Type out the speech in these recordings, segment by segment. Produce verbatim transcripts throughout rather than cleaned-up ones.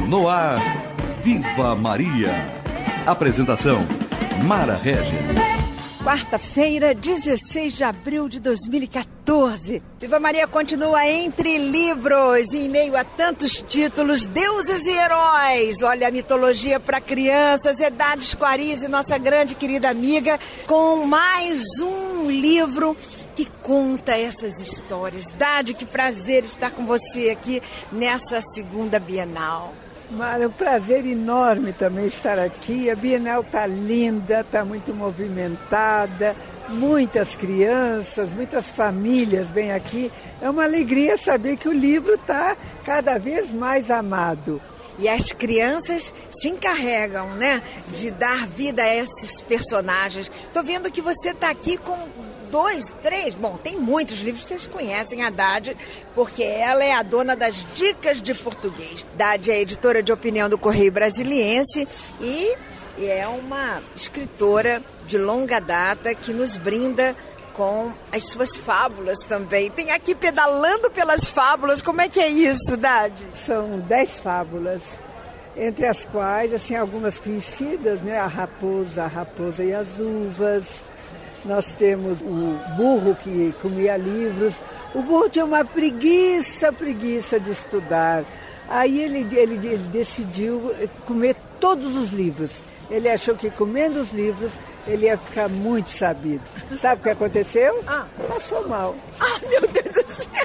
No ar, Viva Maria. Apresentação, Mara Régia. Quarta-feira, dezesseis de abril de dois mil e quatorze. Viva Maria continua entre livros, em meio a tantos títulos, deuses e heróis. Olha, a mitologia para crianças, Edade Squarize, nossa grande querida amiga, com mais um livro que conta essas histórias. Dade, que prazer estar com você aqui nessa segunda Bienal. Mara, é um prazer enorme também estar aqui. A Bienal está linda, está muito movimentada, muitas crianças, muitas famílias vêm aqui. É uma alegria saber que o livro está cada vez mais amado. E as crianças se encarregam, né, de dar vida a esses personagens. Estou vendo que você está aqui com dois, três, bom, tem muitos livros, vocês conhecem a Dade, porque ela é a dona das dicas de português. Dade é editora de opinião do Correio Brasiliense e é uma escritora de longa data que nos brinda com as suas fábulas também. Tem aqui Pedalando pelas Fábulas. Como é que é isso, Dade? São dez fábulas, entre as quais, assim, algumas conhecidas, né? A Raposa, a Raposa e as Uvas. Nós temos o burro que comia livros. O burro tinha uma preguiça, preguiça de estudar. Aí ele, ele, ele decidiu comer todos os livros. Ele achou que comendo os livros ele ia ficar muito sabido. Sabe o que aconteceu? Ah. Passou mal. Ah, meu Deus do céu!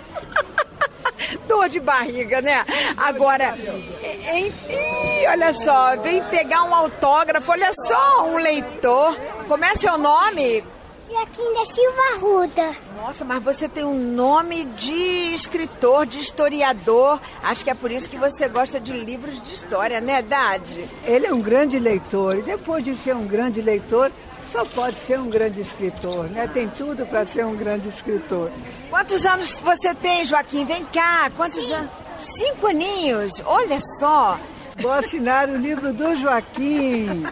Dor de barriga, né? Agora, em, em, olha só, vem pegar um autógrafo, olha só, um leitor. Como é seu nome? Joaquim da Silva Arruda. Nossa, mas você tem um nome de escritor, de historiador. Acho que é por isso que você gosta de livros de história, né, Dade? Ele é um grande leitor e depois de ser um grande leitor, só pode ser um grande escritor, né? Tem tudo para ser um grande escritor. Quantos anos você tem, Joaquim? Vem cá, quantos anos? Cinco aninhos, olha só. Vou assinar o livro do Joaquim.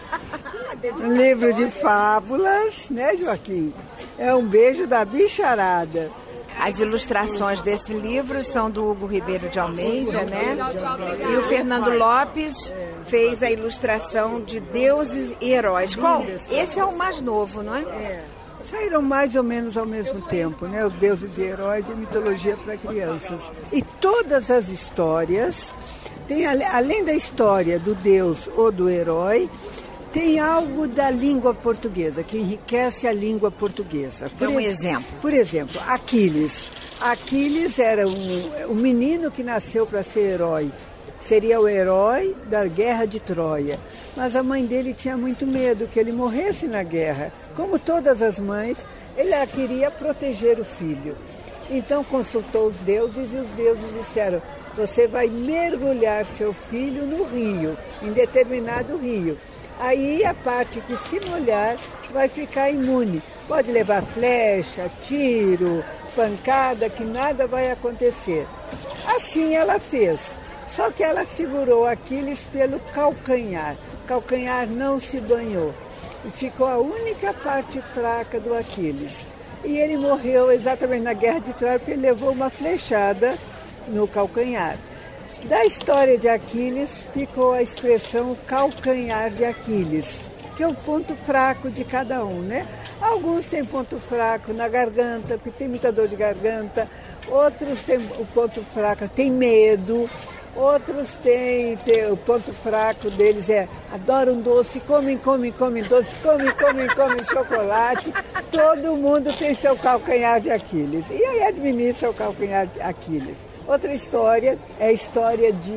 Um livro de fábulas, né, Joaquim? É um beijo da bicharada. As ilustrações desse livro são do Hugo Ribeiro de Almeida, né? E o Fernando Lopes fez a ilustração de Deuses e Heróis. Qual? Esse é o mais novo, não é? É. Saíram mais ou menos ao mesmo tempo, né? Os Deuses e Heróis e Mitologia para Crianças. E todas as histórias, tem, além da história do Deus ou do herói, tem algo da língua portuguesa, que enriquece a língua portuguesa. Por um exemplo. Por exemplo, Aquiles. Aquiles era um, um menino que nasceu para ser herói. Seria o herói da guerra de Troia. Mas a mãe dele tinha muito medo que ele morresse na guerra. Como todas as mães, ele queria proteger o filho. Então consultou os deuses e os deuses disseram: você vai mergulhar seu filho no rio, em determinado rio. Aí a parte que se molhar vai ficar imune. Pode levar flecha, tiro, pancada, que nada vai acontecer. Assim ela fez. Só que ela segurou Aquiles pelo calcanhar. O calcanhar não se banhou. E ficou a única parte fraca do Aquiles. E ele morreu exatamente na guerra de Troia, porque ele levou uma flechada no calcanhar. Da história de Aquiles ficou a expressão calcanhar de Aquiles, que é o ponto fraco de cada um, né? Alguns têm ponto fraco na garganta, porque tem muita dor de garganta. Outros têm o ponto fraco, tem medo. Outros têm, têm, o ponto fraco deles é adoram doce, comem, comem, comem doce, comem, comem, comem chocolate. Todo mundo tem seu calcanhar de Aquiles. E aí administra o calcanhar de Aquiles. Outra história é a história de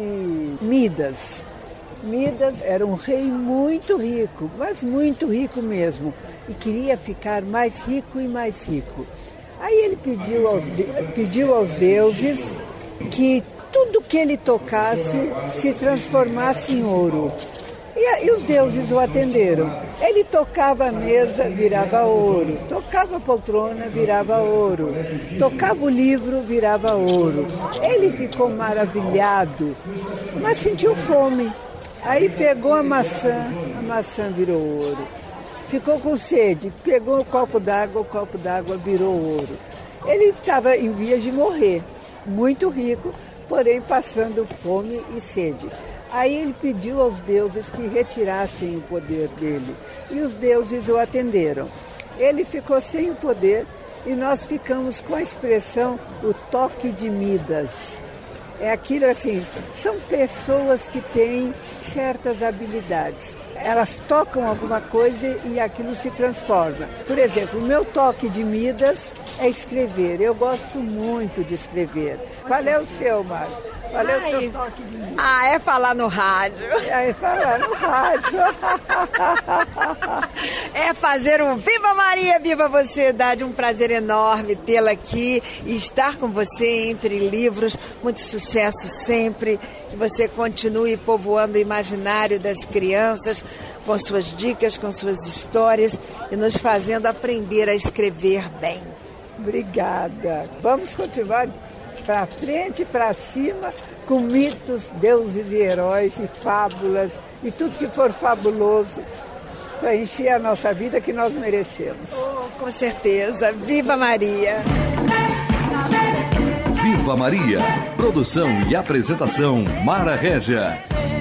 Midas. Midas era um rei muito rico, mas muito rico mesmo. E queria ficar mais rico e mais rico. Aí ele pediu aos, pediu aos deuses que tudo que ele tocasse se transformasse em ouro. E, e os deuses o atenderam. Ele tocava a mesa, virava ouro. Tocava a poltrona, virava ouro. Tocava o livro, virava ouro. Ele ficou maravilhado, mas sentiu fome. Aí pegou a maçã, a maçã virou ouro. Ficou com sede, pegou o copo d'água, o copo d'água virou ouro. Ele estava em vias de morrer, muito rico, porém passando fome e sede. Aí ele pediu aos deuses que retirassem o poder dele. E os deuses o atenderam. Ele ficou sem o poder e nós ficamos com a expressão o toque de Midas. É aquilo assim, são pessoas que têm certas habilidades. Elas tocam alguma coisa e aquilo se transforma. Por exemplo, o meu toque de Midas é escrever. Eu gosto muito de escrever. Qual é o seu, Marco? Qual é o seu toque de Midas? Ah, é falar no rádio. É falar no rádio. É fazer um Viva Maria, Viva você, Dade. Um prazer enorme tê-la aqui e estar com você entre livros. Muito sucesso sempre. Que você continue povoando o imaginário das crianças com suas dicas, com suas histórias e nos fazendo aprender a escrever bem. Obrigada. Vamos continuar para frente, para cima, com mitos, deuses e heróis e fábulas e tudo que for fabuloso para encher a nossa vida que nós merecemos. Oh, com certeza. Viva Maria! Viva Maria! Produção e apresentação Mara Régia.